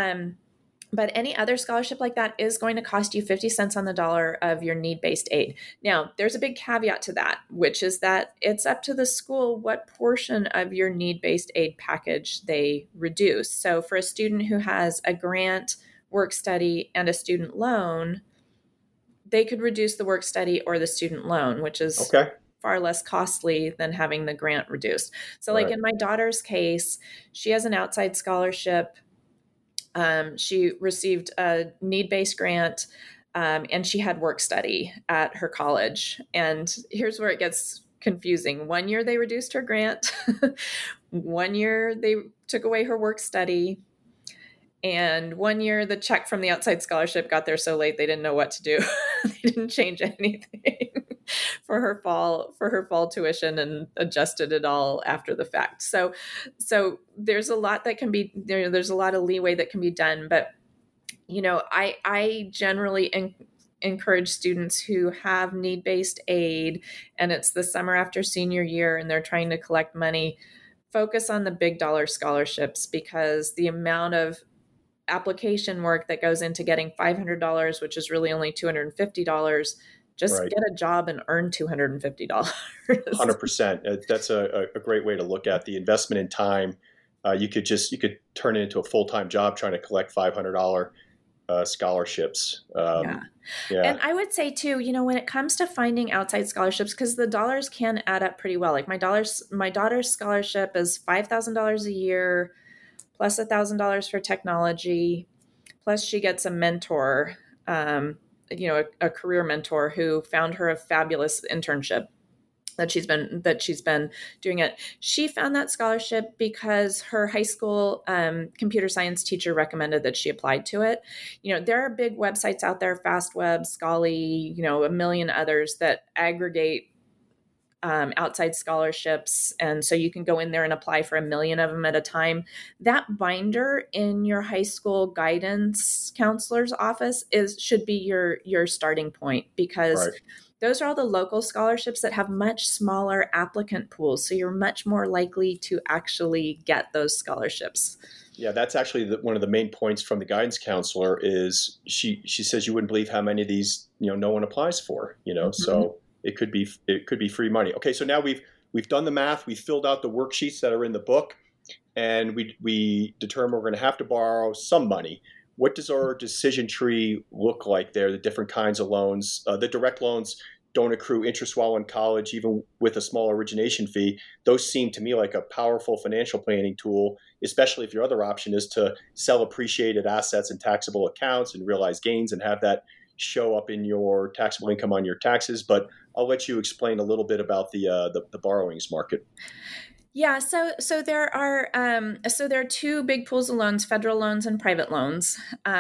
any other scholarship like that is going to cost you 50 cents on the dollar of your need-based aid. Now, there's a big caveat to that, which is that it's up to the school what portion of your need-based aid package they reduce. So for a student who has a grant, work study, and a student loan, they could reduce the work study or the student loan, which is far less costly than having the grant reduced. So like in my daughter's case, she has an outside scholarship. She received a need-based grant, and she had work study at her college. And here's where it gets confusing. 1 year they reduced her grant. 1 year they took away her work study. And 1 year the check from the outside scholarship got there so late they didn't know what to do. They didn't change anything for her fall tuition and adjusted it all after the fact. So there's a lot that can be there. There's a lot of leeway that can be done, but I generally encourage students who have need-based aid and it's the summer after senior year and they're trying to collect money, focus on the big dollar scholarships, because the amount of application work that goes into getting $500, which is really only $250, just get a job and earn $250. 100%. That's a great way to look at the investment in time. You could turn it into a full-time job trying to collect $500 scholarships. Yeah. And I would say too, when it comes to finding outside scholarships, because the dollars can add up pretty well. Like my daughter's scholarship is $5,000 a year plus $1,000 for technology, plus she gets a mentor, a career mentor who found her a fabulous internship that she's been doing it. She found that scholarship because her high school computer science teacher recommended that she applied to it. There are big websites out there, FastWeb, Scholly, a million others that aggregate outside scholarships. And so you can go in there and apply for 1 million of them at a time. That binder in your high school guidance counselor's office should be your starting point, because Right. those are all the local scholarships that have much smaller applicant pools. So you're much more likely to actually get those scholarships. Yeah, that's actually one of the main points from the guidance counselor is she says you wouldn't believe how many of these no one applies for. Mm-hmm. So it could be free money. Okay, so now we've done the math, we've filled out the worksheets that are in the book, and we determine we're going to have to borrow some money. What does our decision tree look like there? The different kinds of loans, the direct loans don't accrue interest while in college, even with a small origination fee. Those seem to me like a powerful financial planning tool, especially if your other option is to sell appreciated assets in taxable accounts and realize gains and have that show up in your taxable income on your taxes. But I'll let you explain a little bit about the borrowings market. Yeah, so there are two big pools of loans: federal loans and private loans.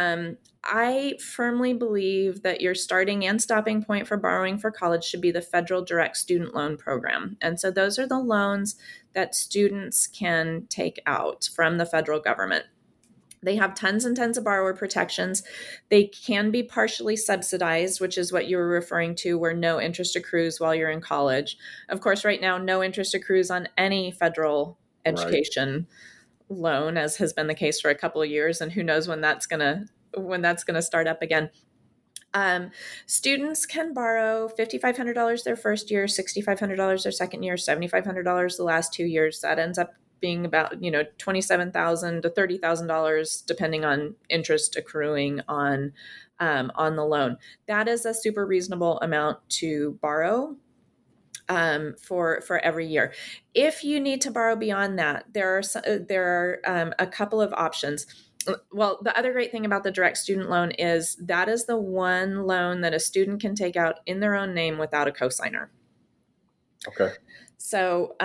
I firmly believe that your starting and stopping point for borrowing for college should be the federal direct student loan program. And so those are the loans that students can take out from the federal government. They have tons and tons of borrower protections. They can be partially subsidized, which is what you were referring to, where no interest accrues while you're in college. Of course, right now, no interest accrues on any federal education loan, as has been the case for a couple of years, and who knows when that's gonna start up again. Students can borrow $5,500 their first year, $6,500 their second year, $7,500 the last 2 years. That ends up being about $27,000 to $30,000 depending on interest accruing on the loan. That is a super reasonable amount to borrow for every year. If you need to borrow beyond that, there are a couple of options. Well, the other great thing about the direct student loan is that is the one loan that a student can take out in their own name without a cosigner. Okay. So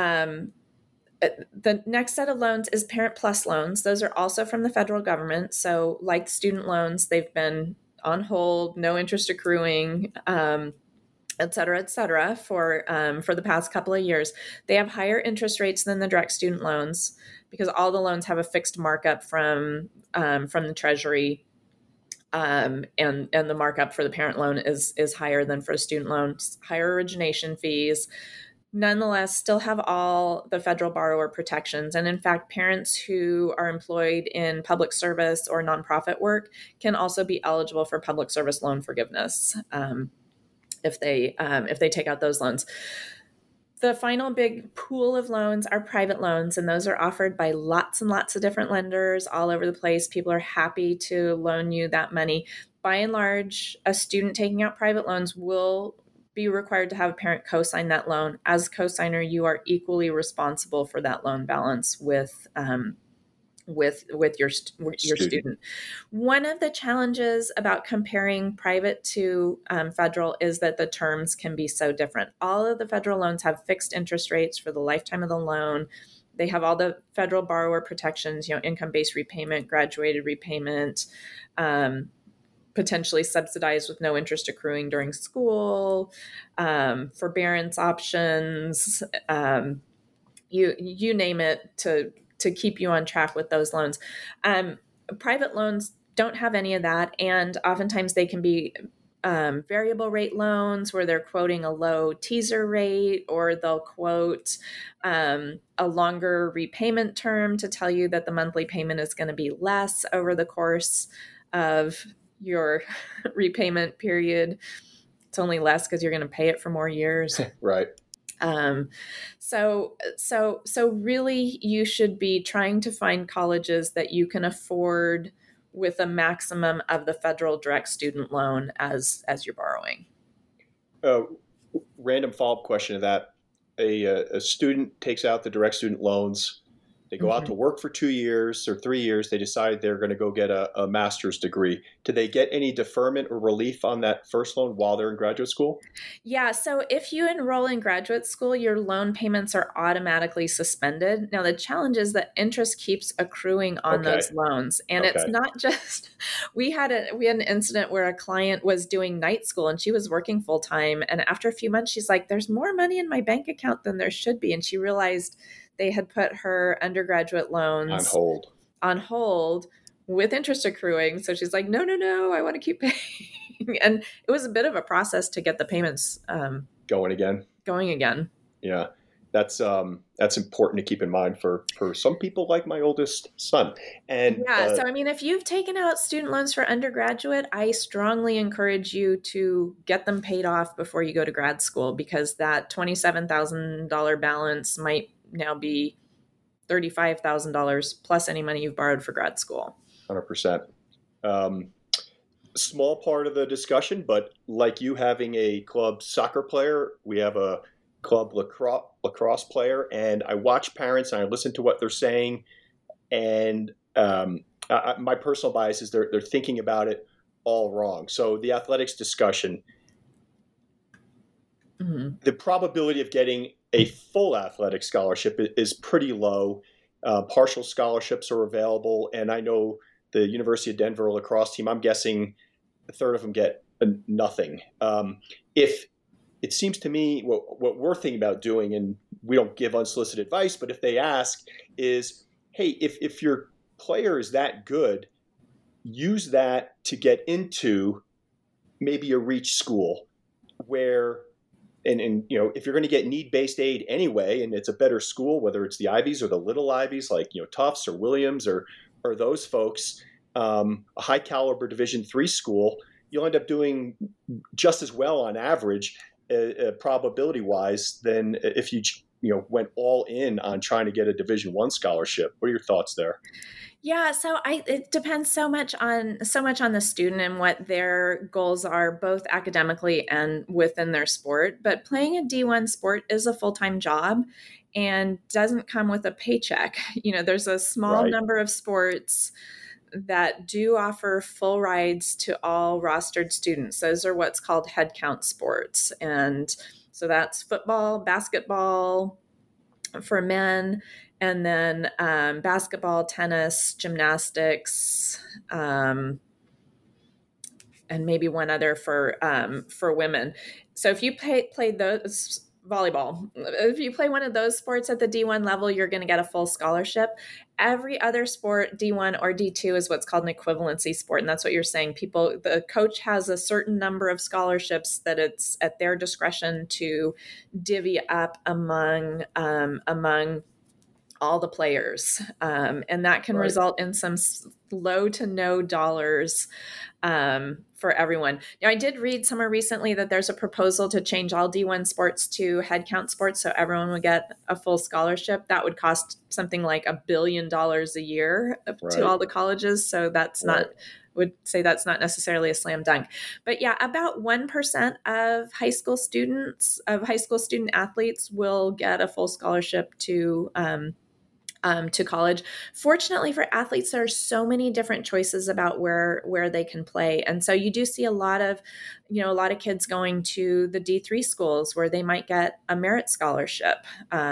the next set of loans is Parent Plus loans. Those are also from the federal government. So like student loans, they've been on hold, no interest accruing, et cetera, for the past couple of years. They have higher interest rates than the direct student loans because all the loans have a fixed markup from the Treasury, and the markup for the parent loan is higher than for a student loan. Higher origination fees. Nonetheless, still have all the federal borrower protections. And in fact, parents who are employed in public service or nonprofit work can also be eligible for public service loan forgiveness if they take out those loans. The final big pool of loans are private loans, and those are offered by lots and lots of different lenders all over the place. People are happy to loan you that money. By and large, a student taking out private loans will be required to have a parent co-sign that loan. As co-signer, you are equally responsible for that loan balance with your student. One of the challenges about comparing private to federal is that the terms can be so different. All of the federal loans have fixed interest rates for the lifetime of the loan. They have all the federal borrower protections, income-based repayment, graduated repayment, potentially subsidized with no interest accruing during school, forbearance options, you name it, to keep you on track with those loans. Private loans don't have any of that, and oftentimes they can be variable rate loans where they're quoting a low teaser rate, or they'll quote a longer repayment term to tell you that the monthly payment is going to be less over the course of your repayment period. It's only less because you're going to pay it for more years. Right. So really you should be trying to find colleges that you can afford with a maximum of the federal direct student loan as you're borrowing. Random follow-up question to that. A student takes out the direct student loans. They go out to work for 2 years or 3 years. They decide they're going to go get a master's degree. Do they get any deferment or relief on that first loan while they're in graduate school? Yeah. So if you enroll in graduate school, your loan payments are automatically suspended. Now, the challenge is that interest keeps accruing on those loans. And it's not just, we had an incident where a client was doing night school and she was working full time. And after a few months, she's like, there's more money in my bank account than there should be. And she realized they had put her undergraduate loans on hold with interest accruing. So she's like, no, I want to keep paying. And it was a bit of a process to get the payments going again. Yeah, that's important to keep in mind for some people like my oldest son. And so I mean, if you've taken out student loans for undergraduate, I strongly encourage you to get them paid off before you go to grad school, because that $27,000 balance might now be $35,000 plus any money you've borrowed for grad school. 100%. Small part of the discussion, but like you having a club soccer player, we have a club lacrosse player, and I watch parents and I listen to what they're saying, and my personal bias is they're thinking about it all wrong. So the athletics discussion, the probability of getting a full athletic scholarship is pretty low. Partial scholarships are available, and I know the University of Denver lacrosse team, I'm guessing a third of them get nothing. If it seems to me what we're thinking about doing, and we don't give unsolicited advice, but if they ask, is, hey, if your player is that good, use that to get into maybe a reach school where, and if you're going to get need-based aid anyway, and it's a better school, whether it's the Ivies or the little Ivies, like Tufts or Williams or those folks, a high caliber Division III school, you'll end up doing just as well on average, probability wise, than if you went all in on trying to get a Division I scholarship. What are your thoughts there? Yeah, so it depends so much on the student and what their goals are, both academically and within their sport. But playing a D1 sport is a full-time job and doesn't come with a paycheck. There's a small number of sports that do offer full rides to all rostered students. Those are what's called headcount sports. And so that's football, basketball for men, and then basketball, tennis, gymnastics, and maybe one other for women. So if you play those, volleyball, if you play one of those sports at the D1 level, you're going to get a full scholarship. Every other sport, D1 or D2, is what's called an equivalency sport. And that's what you're saying. The coach has a certain number of scholarships that it's at their discretion to divvy up among all the players. And that can result in some low to no dollars for everyone. Now, I did read somewhere recently that there's a proposal to change all D1 sports to headcount sports, so everyone would get a full scholarship. That would cost something like $1 billion a year to all the colleges. So that's would say that's not necessarily a slam dunk. But yeah, about 1% of high school student athletes will get a full scholarship to college. Fortunately for athletes, there are so many different choices about where they can play. And so you do see a lot of kids going to the D3 schools where they might get a merit scholarship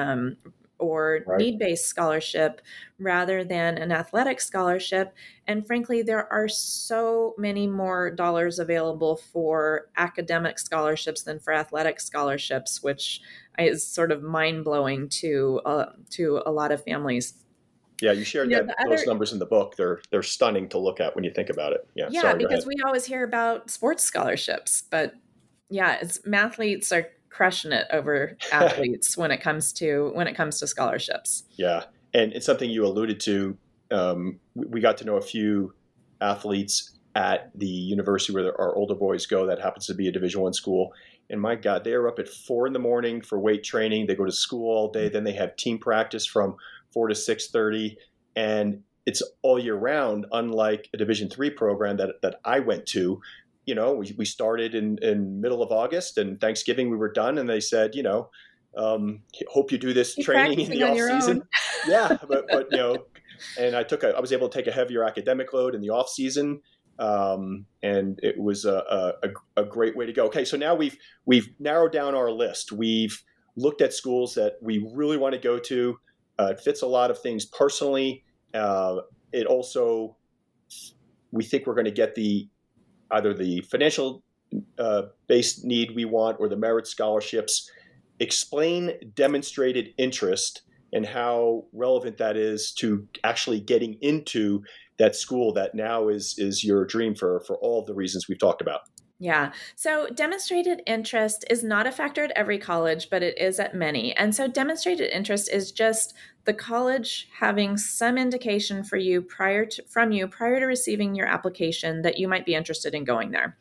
or need-based scholarship rather than an athletic scholarship. And frankly, there are so many more dollars available for academic scholarships than for athletic scholarships, which is sort of mind-blowing to a lot of families. Yeah, you shared those numbers in the book. They're stunning to look at when you think about it. Yeah, because we always hear about sports scholarships, but yeah, mathletes are crushing it over athletes when it comes to scholarships. Yeah, and it's something you alluded to. We got to know a few athletes at the university where our older boys go. That happens to be a Division I school. And my God, they are up at 4 a.m. for weight training. They go to school all day. Then they have team practice from 4 to 6:30. And it's all year round, unlike a Division III program that I went to. We started in middle of August, and Thanksgiving we were done, and they said, hope you do this Keep training in the off season. Yeah, but and I was able to take a heavier academic load in the off season, and it was a great way to go. Okay, so now we've narrowed down our list. We've looked at schools that we really want to go to. It fits a lot of things personally. It also, we think we're going to get either the financial based need we want or the merit scholarships. Explain demonstrated interest and how relevant that is to actually getting into that school that now is your dream for all of the reasons we've talked about. Yeah. So demonstrated interest is not a factor at every college, but it is at many. And so demonstrated interest is just the college having some indication for you prior to receiving your application that you might be interested in going there.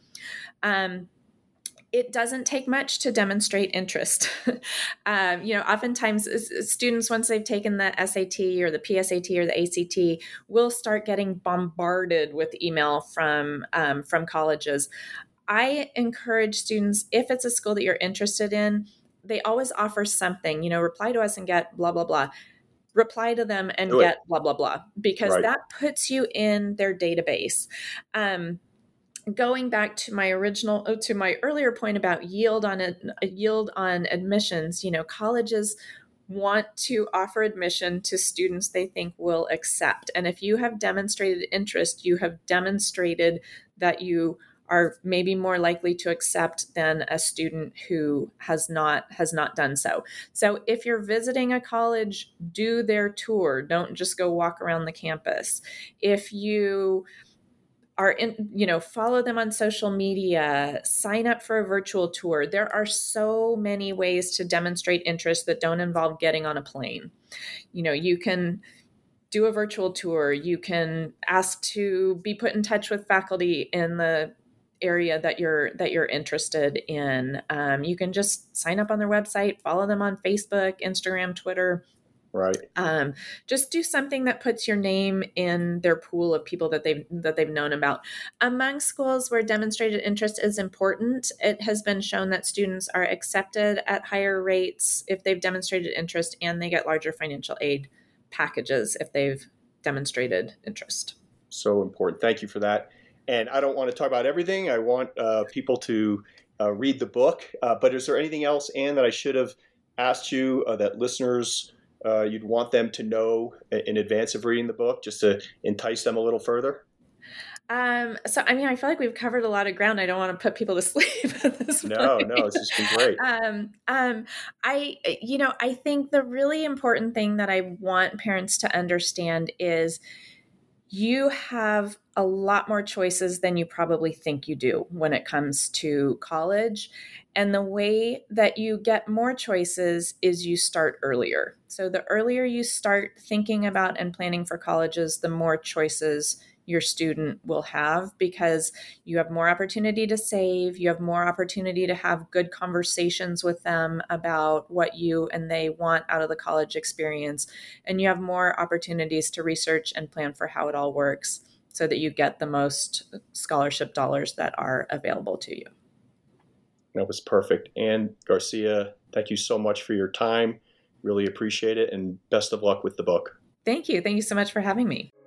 It doesn't take much to demonstrate interest. Oftentimes students, once they've taken the SAT or the PSAT or the ACT, will start getting bombarded with email from colleges. I encourage students, if it's a school that you're interested in, they always offer something, reply to us and get blah, blah, blah. Reply to them and get blah, blah, blah, because that puts you in their database. Going back to my earlier point about yield on admissions, colleges want to offer admission to students they think will accept. And if you have demonstrated interest, you have demonstrated that you are maybe more likely to accept than a student who has not done so. So if you're visiting a college, do their tour. Don't just go walk around the campus. If you are follow them on social media, sign up for a virtual tour. There are so many ways to demonstrate interest that don't involve getting on a plane. You can do a virtual tour. You can ask to be put in touch with faculty in the area that you're interested in. You can just sign up on their website, follow them on Facebook, Instagram, Twitter. Right. Just do something that puts your name in their pool of people that they've known about. Among schools where demonstrated interest is important, it has been shown that students are accepted at higher rates if they've demonstrated interest, and they get larger financial aid packages if they've demonstrated interest. So important. Thank you for that. And I don't want to talk about everything. I want people to read the book. But is there anything else, Anne, that I should have asked you that listeners you'd want them to know in advance of reading the book, just to entice them a little further? I feel like we've covered a lot of ground. I don't want to put people to sleep at this point. No, it's just been great. I think the really important thing that I want parents to understand is you have a lot more choices than you probably think you do when it comes to college. And the way that you get more choices is you start earlier. So the earlier you start thinking about and planning for colleges, the more choices your student will have, because you have more opportunity to save, you have more opportunity to have good conversations with them about what you and they want out of the college experience, and you have more opportunities to research and plan for how it all works so that you get the most scholarship dollars that are available to you. That was perfect. Anne Garcia, thank you so much for your time. Really appreciate it, and best of luck with the book. Thank you. Thank you so much for having me.